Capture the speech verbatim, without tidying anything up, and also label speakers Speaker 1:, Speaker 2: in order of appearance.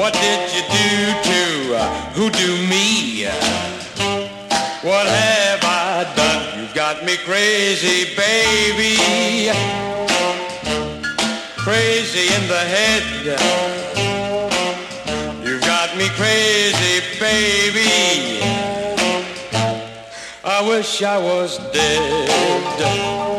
Speaker 1: What did you do to uh, who do me? What have I done? You've got me crazy, baby. Crazy in the head. You've got me crazy, baby. I wish I was dead.